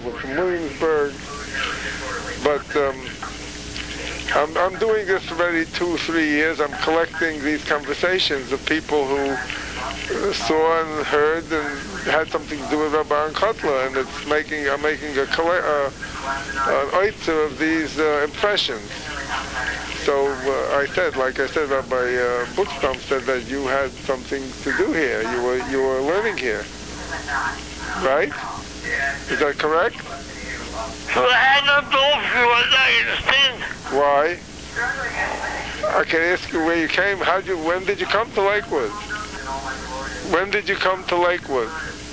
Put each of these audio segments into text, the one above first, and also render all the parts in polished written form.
We're from Williamsburg. But I'm doing this already 2-3 years. I'm collecting these conversations of people who saw and heard and had something to do with Rabbi Aaron Kotler, and I'm making an oitzer of these impressions. So I said, Rabbi Buchsbaum said that you had something to do here. You were learning here, right? Is that correct? So I had no door for you, I understand. Why? I can ask you where you came. When did you come to Lakewood? When did you come to Lakewood?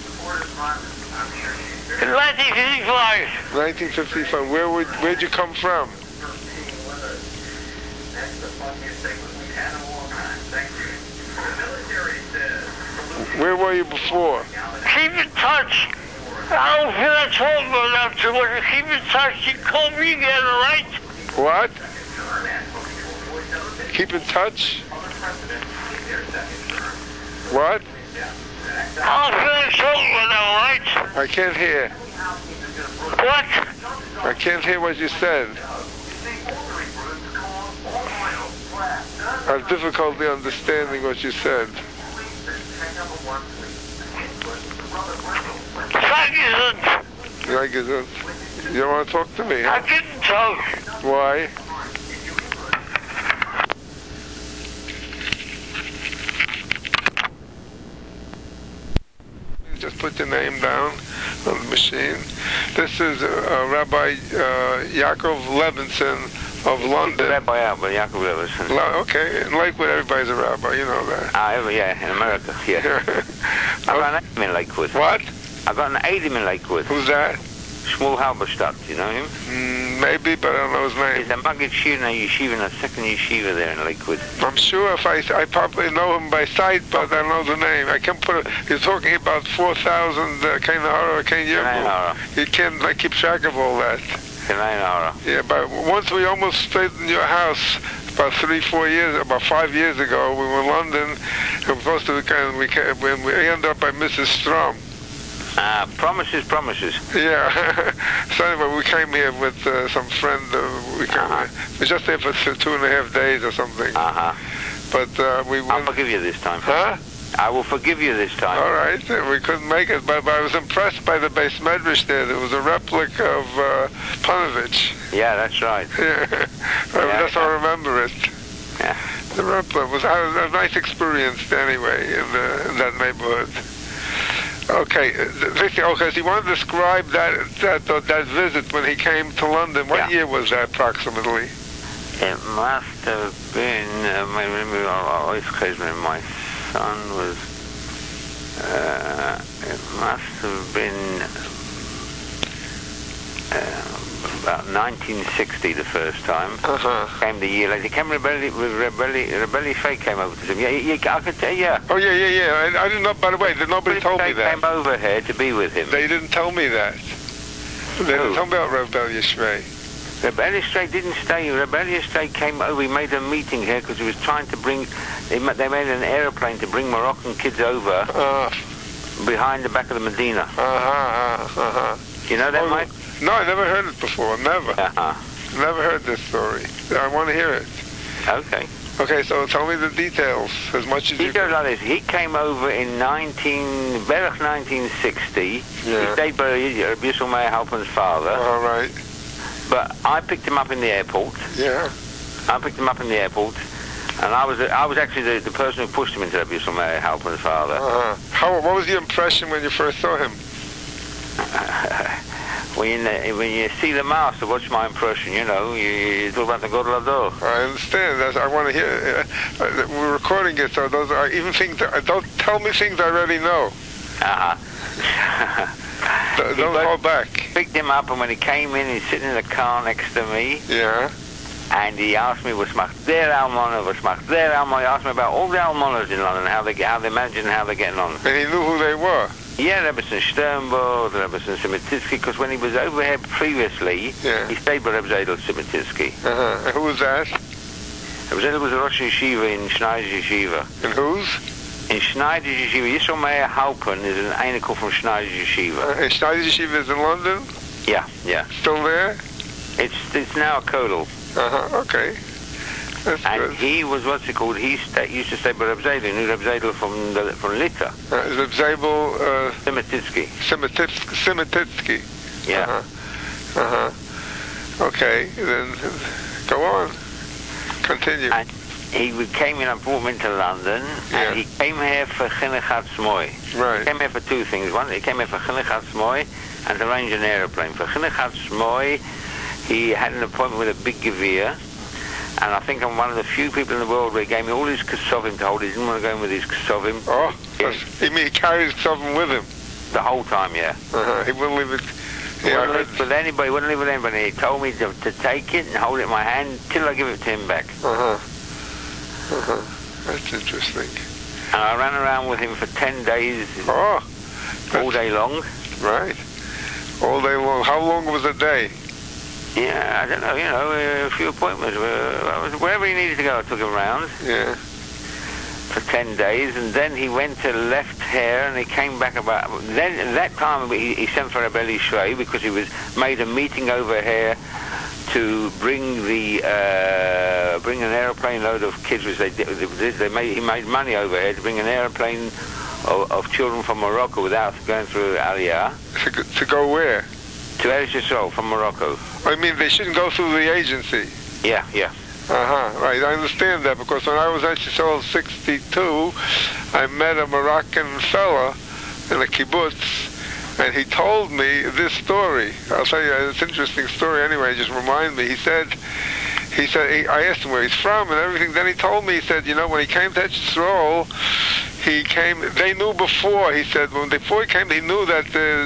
In 1955. 1955. Where'd you come from? Where were you before? Keep in touch. I don't feel I told you enough to much. Keep in touch. You call me again, all right? What? Keep in touch? What? I don't feel I told you enough, all right? I can't hear. What? I can't hear what you said. I have difficulty understanding what you said. You don't want to talk to me, huh? I didn't talk. Why? Just put your name down on the machine. This is Rabbi Yaakov Levinson of London. Rabbi Yaakov Levinson. Okay, in Lakewood everybody's a rabbi, you know that. Yeah, in America, yeah. I got an Eidim in Lakewood. What? I got an Eidim in Lakewood. Who's that? Shmuel Halberstadt, you know him? Maybe, but I don't know his name. He's a Maggid Shir in a yeshiva, in a second yeshiva there in Lakewood. I'm sure if I probably know him by sight, but I don't know the name. I can't put it. You're talking about 4,000 Kain Hara or Kain Yerbu. You can't keep track of all that. Yeah, but once we almost stayed in your house about 5 years ago. We were in London. We were supposed to we ended up by Mrs. Strom. Promises. Yeah. So anyway, we came here with some friend. We were just there for 2.5 days or something. But we went. I'll forgive you this time. Huh? I will forgive you this time. All right. We couldn't make it, but I was impressed by the Beis Medrash there. There was a replica of Panovich. Yeah, that's right. Yeah. That's how I remember it. Yeah. The replica was a nice experience anyway in that neighborhood. Okay, so you want to describe that visit when he came to London. What year was that approximately? It must have been, my son was, it must have been about 1960 the first time. Came the year later. Rebelli Shea came over to him. Yeah, I could tell you. Oh, yeah. I didn't know, by the way, nobody told me that. Came over here to be with him. They didn't tell me that. They didn't tell me about Rebelli Shea. Rebelli Shea didn't stay. Rebelli Shea came over. He made a meeting here because he was trying to bring. They made an aeroplane to bring Moroccan kids over behind the back of the Medina. You know that, Mike? No, I never heard it before. Never. Never heard this story. I want to hear it. Okay, so tell me the details as much as you can. Like this. He came over in 1960. Yeah. He stayed by Yisrael Meir Halpern's father. All right. But I picked him up in the airport. Yeah. I picked him up in the airport, and I was actually the person who pushed him into Yisrael Meir Halpern's father. What was your impression when you first saw him? When you see the master, what's my impression? You talk about the God Lador. I understand. I want to hear. We're recording it, so those are even things. Don't tell me things I already know. Don't hold back. Picked him up, and when he came in, he's sitting in the car next to me. Yeah. And he asked me, "Was macht der Almona? Was macht der Almona?" He asked me about all the Almonas in London, how they manage and how they're getting on. And he knew who they were. Yeah, Rebbetzin Sternberg, Rebbetzin Simititsky, because when he was over here previously, he stayed with Rebbe Zedel Simititsky. And who was that? Rebbe Zedel was a Rosh Yeshiva in Schneider's Yeshiva. And whose? In Schneider's Yeshiva. Yisrael Meir Halpern is an Einikul from Schneider's Yeshiva. And Schneider's Yeshiva is in London? Yeah, yeah. Still there? It's now a kollel. Okay. That's and good. He was, what's it called? He used to stay by Reb Zeidel. He knew Reb Zeidel from Lita. Reb Zeidel... Simititsky. Yeah. Okay, then go on. Continue. And he came in and brought him into London, and he came here for Chinuch Hatzmoi. Right. He came here for two things. One, he came here for Chinuch Hatzmoi and to arrange an aeroplane. For Chinuch Hatzmoi, he had an appointment with a big Gevir, and I think I'm one of the few people in the world where he gave me all his Kesovim to hold. He didn't want to go in with his Kesovim. Oh, you mean he carried Kesovim with him? The whole time, yeah. He wouldn't leave it... He wouldn't leave with anybody. He told me to take it and hold it in my hand till I give it to him back. That's interesting. And I ran around with him for 10 days, all day long. Right. All day long. How long was a day? Yeah, I don't know, a few appointments. Wherever he needed to go, I took him around. Yeah. For 10 days, and then he went to left here, and he came back about... Then, at that time, he sent for Reb Eli Shrei, because he made a meeting over here to bring an aeroplane load of kids, which he made money over here to bring an aeroplane of children from Morocco without going through Aliyah. To go where? To Eretz Yisrael from Morocco. I mean, they shouldn't go through the agency. Yeah. Right, I understand that, because when I was at Yisrael 62, I met a Moroccan fella in a kibbutz, and he told me this story. I'll tell you, it's an interesting story anyway, just remind me. He said, I asked him where he's from and everything, then he told me, he said, when he came to Yisrael, they knew before, he said, before he came, he knew that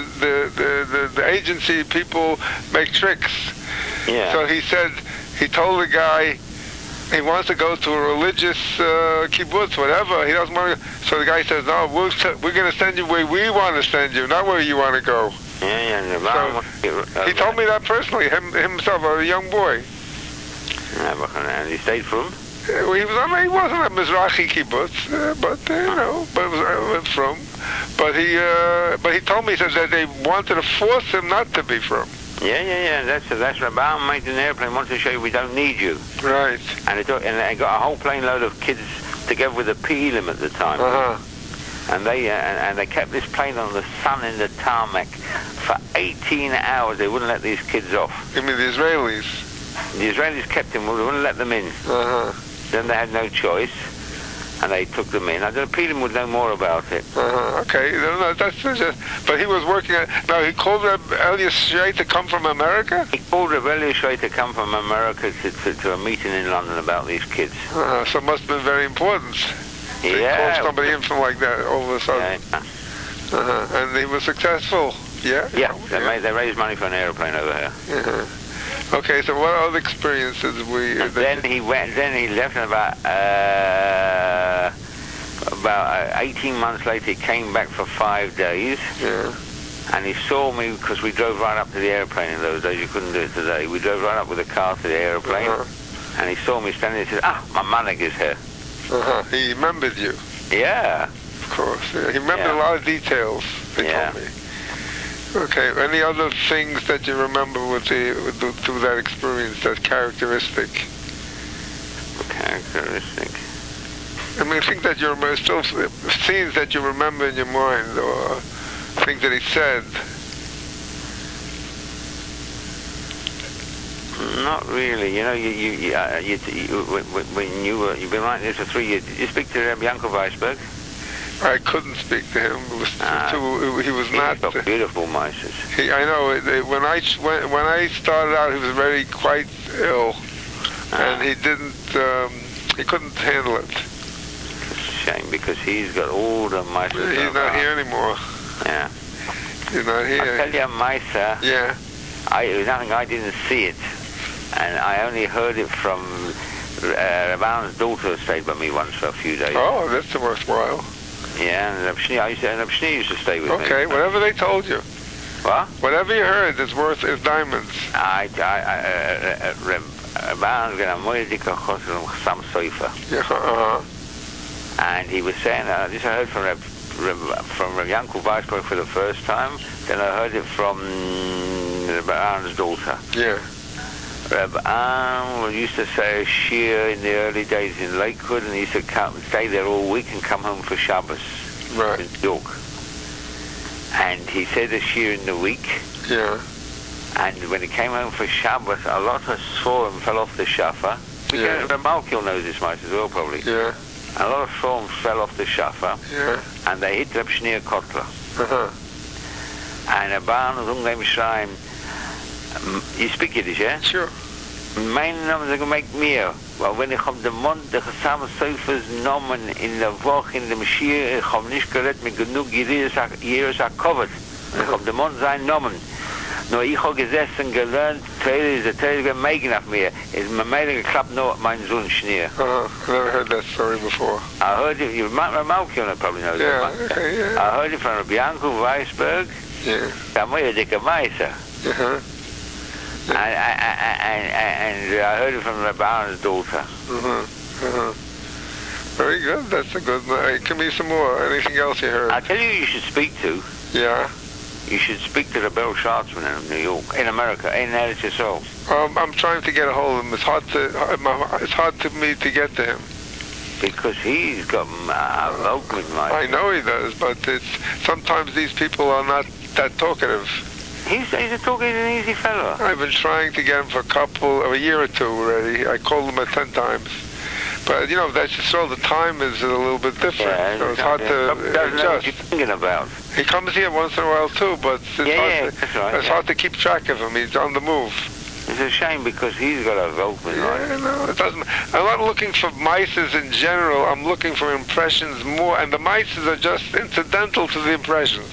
the agency people make tricks. Yeah. So he said, he told the guy, he wants to go to a religious kibbutz, whatever. He doesn't want to. So the guy says, "No, we're going to send you where we want to send you, not where you want to go." Yeah. So he told me that personally, himself, a young boy. And he stayed from? He wasn't a Mizrahi kibbutz, but was from. But he told me, he said that they wanted to force him not to be from. Yeah. That's Rabban made an airplane, wanted to show you we don't need you. Right. And they got a whole plane load of kids together with the Pilim at the time. And they kept this plane on the sun in the tarmac for 18 hours. They wouldn't let these kids off. You mean the Israelis? The Israelis kept them. They wouldn't let them in. Then they had no choice, and they took them in. The Pilim would know more about it. Okay, that's just. But he was working now he called Reb Eli Shrei to come from America? He called Reb Eli Shrei to come from America to a meeting in London about these kids. So it must have been very important. He called somebody in from like that all of a sudden. Yeah. And he was successful. Yeah? Yeah, they raised money for an airplane over here. Okay, so what other experiences Then he left, and about 18 months later he came back for 5 days. Yeah. And he saw me, because we drove right up to the airplane in those days. You couldn't do it today. We drove right up with a car to the airplane, and he saw me standing there. He said, my Manig is here. He remembered you. Yeah. Of course. Yeah. He remembered a lot of details, they told me. Okay, any other things that you remember through that experience that's characteristic? Characteristic? I mean, things that you remember, still scenes that you remember in your mind, or things that he said. Not really. When you've been writing this for 3 years, did you speak to Rabbi Yankel Weisberg? I couldn't speak to him. He was not. Got beautiful mices. I know. When I started out, he was very quite ill, and he didn't. He couldn't handle it. Shame, because he's got all the mices. He's not here anymore. Yeah. He's not here. I tell you, Misa. Yeah. It was nothing. I didn't see it, and I only heard it from Rabban's daughter, who stayed by me once for a few days. Oh, that's worthwhile. Yeah, and Reb Shni used to stay with me. Okay, whatever they told you. What? Whatever you heard is worth diamonds. Rabban's going to moedika chosel sam soifa. And he was saying, this I heard from Reb Yankel Weisberg for the first time. Then I heard it from Rabbi Aaron's daughter. Yeah. Rabbi Aaron used to say a shir in the early days in Lakewood, and he used to stay there all week and come home for Shabbos. Right. In New York. And he said a shir in the week. Yeah. And when he came home for Shabbos, a lot of Sforim fell off the shafar. Yeah. Malkiel knows this much as well, probably. Yeah. A lot of Sforim fell off the shafar. Yeah. And they hit Reb Shneir Kotler. Uh-huh. And a barn was ungeheim schreien. You speak Yiddish, yeah? Sure. Mein Name ist gemacht mir. Weil wenn ich auf dem Mund der Gesamen Seufers Namen in der Woche, in dem Schir, ich habe nicht geredet mit genug Jeres Akkovet. Ich habe den Mund sein Namen. Nur ich habe gesessen, gelernt, ist der Meigen nach mir. Ist mir mehr geklappt, nur mein Sohn Schneer. I've never heard that story before. I heard it, Malkiel probably knows that. Yeah, okay, yeah. I heard it from Bianco Weisberg. Yeah. Da war ja dicke Meister. Uh-huh. And I heard it from Rabbi Aaron's daughter. Very good. That's a good. Give me some more. Anything else you heard? I tell you, you should speak to. Yeah. You should speak to the Bell Shartsman in New York, in America, in Eretz Yisrael. I'm trying to get a hold of him. It's hard to me to get to him. Because he's got vocal in mind. I know he does, but sometimes these people are not that talkative. He's an easy fellow. I've been trying to get him for a year or two already. I called him 10 times. But, that's just all. The time is a little bit different. Yeah, so it's hard to adjust. Know what you're thinking about. He comes here once in a while too, but it's hard to keep track of him. He's on the move. It's a shame because he's got a vocal in mind. Yeah, no, it doesn't. I'm not looking for mices in general. I'm looking for impressions more, and the mices are just incidental to the impressions.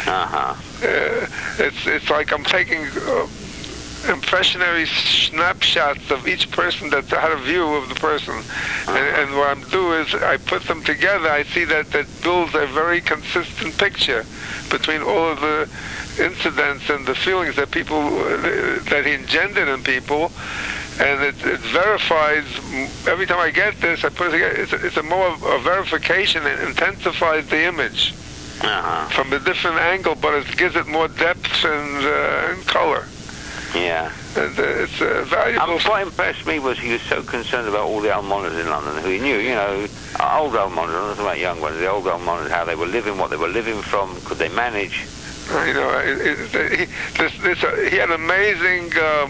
It's like I'm taking impressionary snapshots of each person that had a view of the person, and what I'm doing is I put them together. I see that builds a very consistent picture between all of the incidents and the feelings that that he engendered in people, and it verifies. Every time I get this, I put it together. It's a verification. It intensifies the image. From a different angle, but it gives it more depth and color. Yeah. And it's valuable. What impressed me was he was so concerned about all the almonas in London, who he knew, old almonas, not about young ones, the old almonas, how they were living, what they were living from, could they manage? I know. He had amazing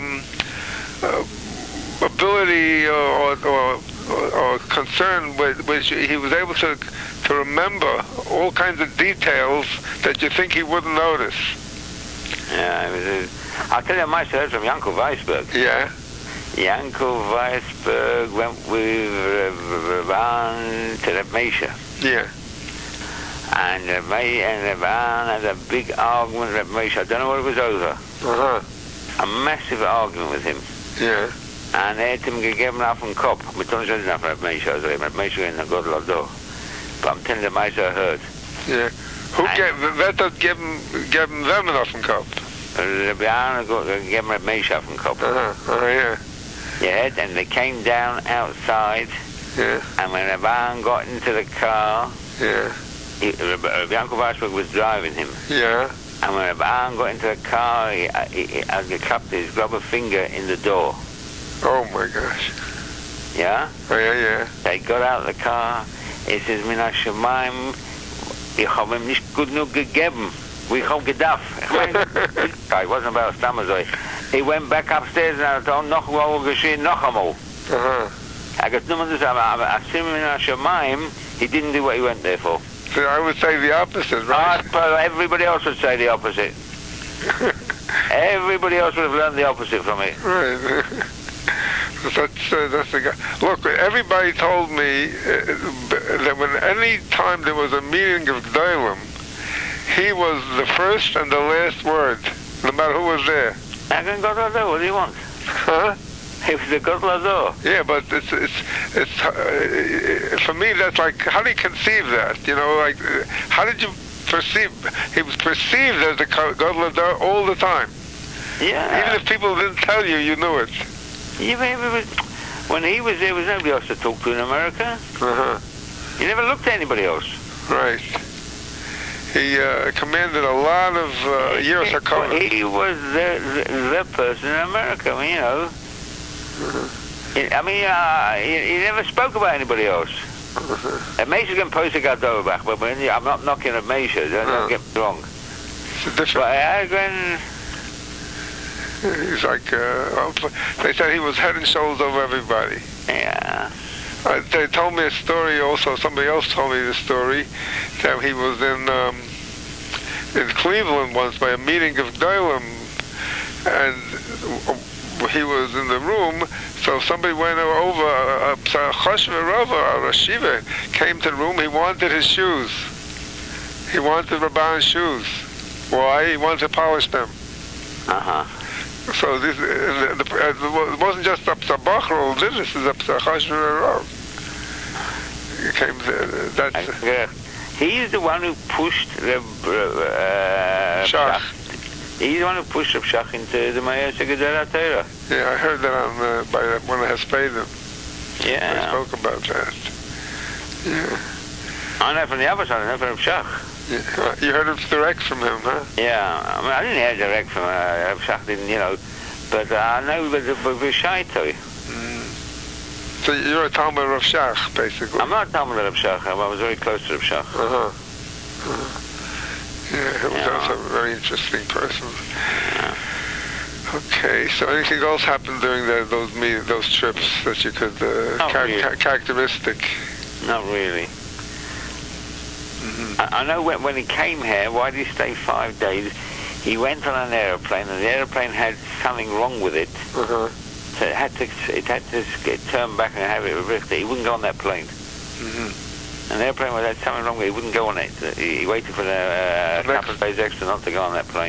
ability or concern with which he was able to remember all kinds of details that you think he wouldn't notice. Yeah, I'll tell you a nice story from Yankel Weisberg. Yeah. Yankel Weisberg went with Revan to Reb Meisha. Yeah. And Revan had a big argument with Reb Meisha. I don't know what it was over. A massive argument with him. Yeah. And er hat ihm gegeben auf den Kopf. Mit uns nicht nach Reb Meisha, also Reb Meisha in der Godel. But I'm telling the Meisha heard. Yeah. Wer hat geben them auf den Kopf? Rabbi Aaron gave him Reb Meisha auf den Kopf. Yeah. Yeah, and they came down outside. Yeah. And when Rabbi Aaron got into the car, yeah. Rabbi Yankel Weisberg was driving him. Yeah. And when Rabbi Aaron got into the car, he clapped his rubber finger in the door. Oh my gosh. Yeah? Oh, yeah. They got out of the car. He says, Min HaShamayim, ich hab ihm nicht gut genug gegeben. We hab gedacht. It wasn't about Stamazoi. He went back upstairs and I told him, noch mal geschehen, noch einmal. I got no one to say, Asim Min HaShamayim, he didn't do what he went there for. So I would say the opposite, right? Everybody else would say the opposite. Everybody else would have learned the opposite from it. Right. That's the guy. Look, everybody told me that when any time there was a meeting of Gdolim, he was the first and the last word, no matter who was there. I can go to there. What do you want? Huh? He was the God Lazor. Yeah, but it's for me. That's like, how do you conceive that? Like, how did you perceive? He was perceived as the God Lazor all the time. Yeah. Even if people didn't tell you, you knew it. When he was there was nobody else to talk to in America. You never looked at anybody else. Right. He commanded a lot of years of color. He was the person in America. I mean, you know. He never spoke about anybody else. Meisha Posek got Doverbach, but I'm not knocking at Meisha. Don't get me wrong. But Agren. He's like, they said he was head and shoulders over everybody. Yeah. They told me a story also, somebody else told me this story, that he was in Cleveland once by a meeting of Dolim, and he was in the room, so somebody went over, a Shiva came to the room, he wanted his shoes. He wanted Rabban's shoes. Why? He wanted to polish them. Uh-huh. So this it wasn't just up to Bachrol, this is up to Chashver. He came to, he's the one who pushed the Shach. He's the one who pushed Reb Shach into the Meir Segedel Torah. Yeah, I heard that on by one of Hespedim. Yeah. I spoke about that. Yeah. I know from the other side, I know from Reb Shach. Yeah. You heard it direct from him, huh? Yeah, I mean, I didn't hear it direct from Reb Shach, didn't, you know, but I know with Shaitoi. So you're a Talmud of Reb Shach, basically. I'm not a Talmud of Reb Shach, I was very close to Reb Shach. Yeah, he was also a very interesting person. Yeah. Okay, so anything else happened during those trips that you could, characteristic? Not really. I know when he came here, why did he stay 5 days? He went on an aeroplane, and the aeroplane had something wrong with it. So it had to get turned back and have it reversed. He wouldn't go on that plane. And the airplane had something wrong with it. He wouldn't go on it. He waited for a couple of days extra not to go on that plane.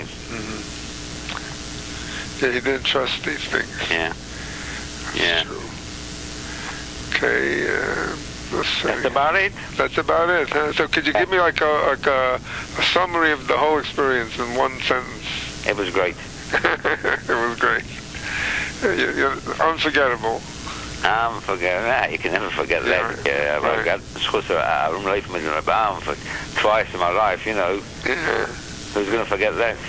Yeah, he didn't trust these things. Yeah. That's true. Okay. That's about it? That's about it. Huh? So could you give me like a summary of the whole experience in one sentence? It was great. It was great. You're unforgettable. Unforgettable. You can never forget that. I've got I'm late with my barn for twice in my life, you know. Who's going to forget that?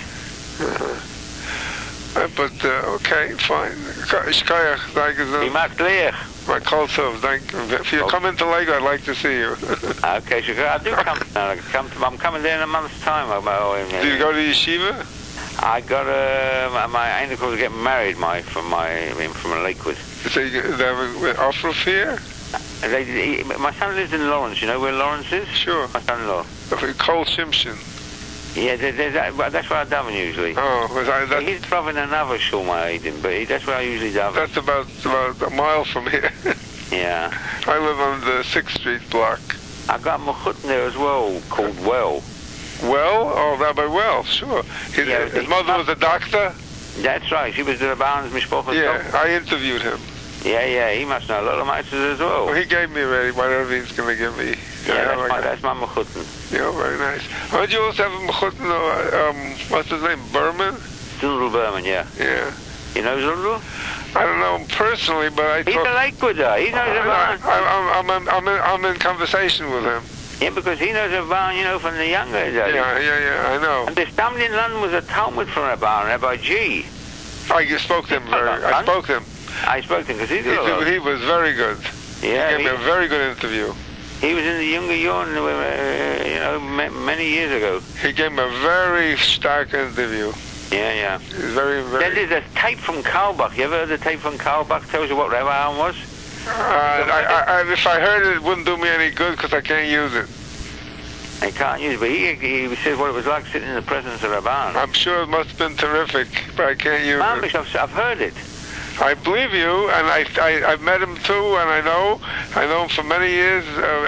But, okay, fine. Be much clear. My call so thank you. If you come into Lego, I'd like to see you. Okay, sure. I do come. I'm coming there in a month's time. Do you go to yeshiva? I got my aunt was getting married. From Lakewood. So they have an offer here? My son lives in Lawrence. You know where Lawrence is? Sure. My son-in-law. Cole Shimshon. Yeah, that's where I daven usually. Oh, he's probably in another shul, my Aiden, but that's where I usually daven. That's about a mile from here. Yeah. I live on the 6th Street block. I got Mechut there as well, called Well. Well? Oh, Rabbi Well, sure. His mother was a doctor? That's right. She was the Rabban's Mishpocha. Yeah, I interviewed him. Yeah, he must know a lot of mitzvahs as well. Well, he gave me already whatever he's going to give me. That's my Mechutin. Yeah, very nice. Did you also have a Mechutin, what's his name, Berman? Zundel Berman, yeah. Yeah. You know Zundel? I don't know him personally, but he's a Lakewooder. He knows Rabban. I'm in conversation with him. Yeah, because he knows Rabban, you know, from the younger days. Yeah, I know. And the Stamli in London was a Talmud from Rabban, Rabbi G. I spoke to him. I spoke to him because he was very good. Yeah, he gave me a very good interview. He was in the Younger Yorn, many years ago. He gave me a very stark interview. Yeah. He's very, very... There's a tape from Karlbach. You ever heard the tape from Karlbach? Tells you what Rabbi Aaron was? If I heard it, it wouldn't do me any good because I can't use it. I can't use it, but he said what it was like sitting in the presence of Rabban. I'm sure it must have been terrific, but I can't use it. I've heard it. I believe you, and I've met him too, and I know him for many years.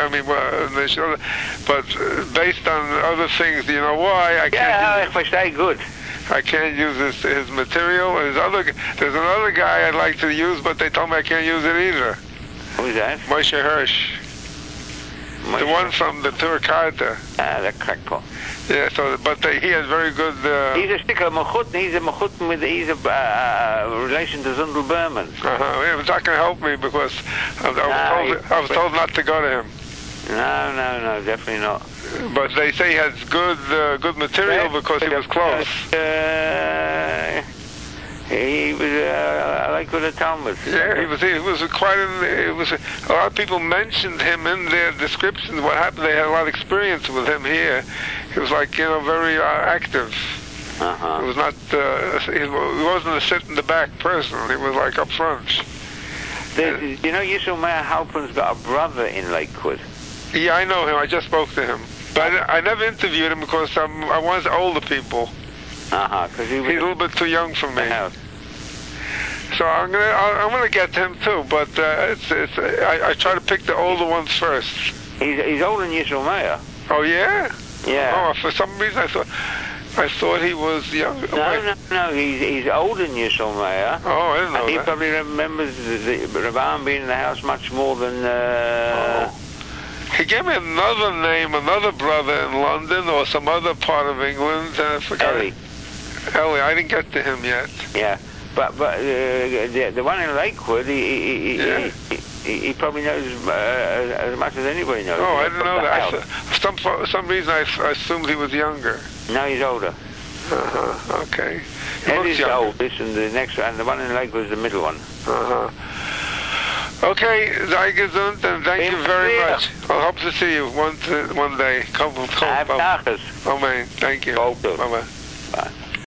But based on other things, you know why I can't? Yeah, good. I can't use his material. There's another guy I'd like to use, but they told me I can't use it either. Who's that? Moshe Hirsch. The one from the Turkata. The crackpot. Yeah, he has very good... he's a sticker of Mechutin. He's a relation to Zundel Berman. Yeah, but that can help me because I was told not to go to him. No, definitely not. But they say he has good material because he was close. He was like with the Talmud. Yeah, he was quite. A lot of people mentioned him in their descriptions. What happened? They had a lot of experience with him here. He was like very active. He was not. He wasn't a sit in the back person. He was like up front. Yisrael Meir Halpern's got a brother in Lakewood. Yeah, I know him. I just spoke to him, but I never interviewed him because I wanted older people. Because he's a little bit too young for me. So I'm gonna get to him too, but I try to pick the older ones first. He's older than Yisrael Meir. Oh yeah. Yeah. Oh, for some reason I thought he was younger. No. He's older than Yisrael Meir. Oh, I didn't know and he that. probably remembers Rabban being in the house much more than. He gave me another name, another brother in London or some other part of England. I forgot. Ellie, I didn't get to him yet. Yeah, but the one in Lakewood, he probably knows as much as anybody knows. Oh, I didn't know that. For some reason I assumed he was younger. No, he's older. Okay. Eddie's the oldest, and the one in Lakewood is the middle one. Okay, sei gesund, and thank you very much. I hope to see you one day. Amen. Thank you. Bye-bye. Bye.